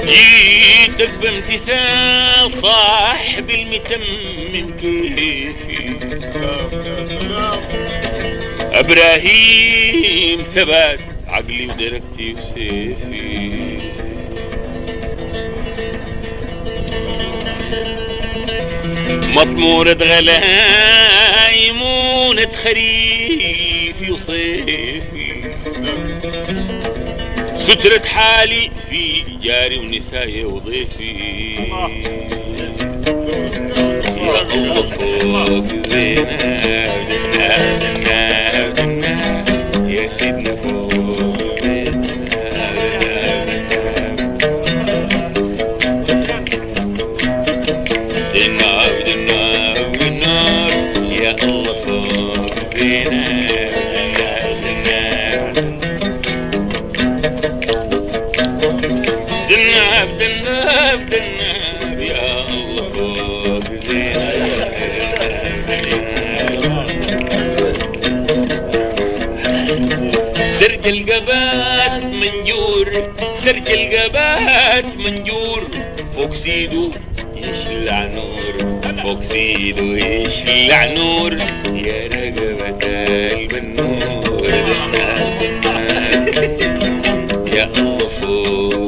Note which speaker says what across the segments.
Speaker 1: جيتك بامتثال صاحب المتمم كيفي ابراهيم ثبات عقلي ودركتي وسيفي مطمورة غلايمونة خريفي وصيفي سترة حالي في جاري ونساي وضيفي يا الله فوق زينة يا سيدنا فوق سرج القبات منجور سرج القبات منجور فوق سيدو يشلع نور فوق سيدو يشلع نور يا رقبة البنور يا الله فوق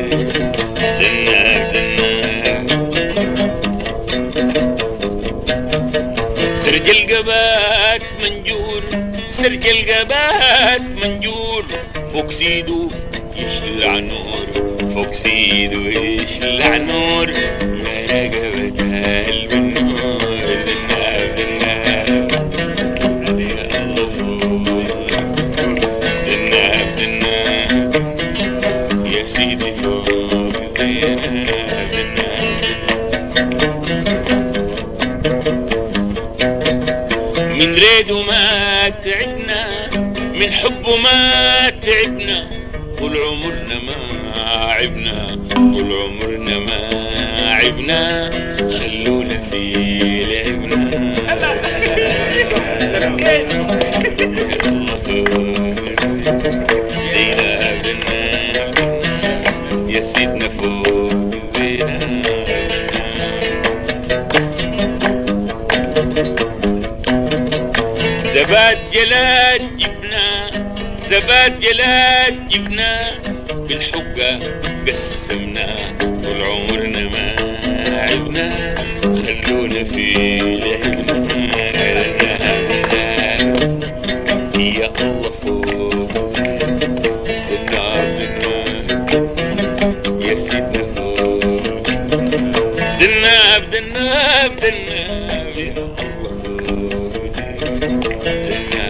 Speaker 1: سرج القبات منجور سرج القبات منجور فوق سيدو يشلع نور فوق سيدو يشلع نور يا رقبة قلب النور ذناب ذناب يا الله فوق ذناب ذناب يا سيدي فوق ذناب ذناب من ريدو ما تعبنا من حبه ما تعبنا طول عمرنا ما عبنا طول عمرنا ما عبنا خلونا في لعبنا يا سيدنا فوق زينا زباد جلاد جبنا زباد جلاد جبنا بالحقة قسمنا طول عمرنا ما عبنا خلونا في لعبنا يا الله فوق النار يا سيدنا فوق دناب دناب دناب يا الله فوق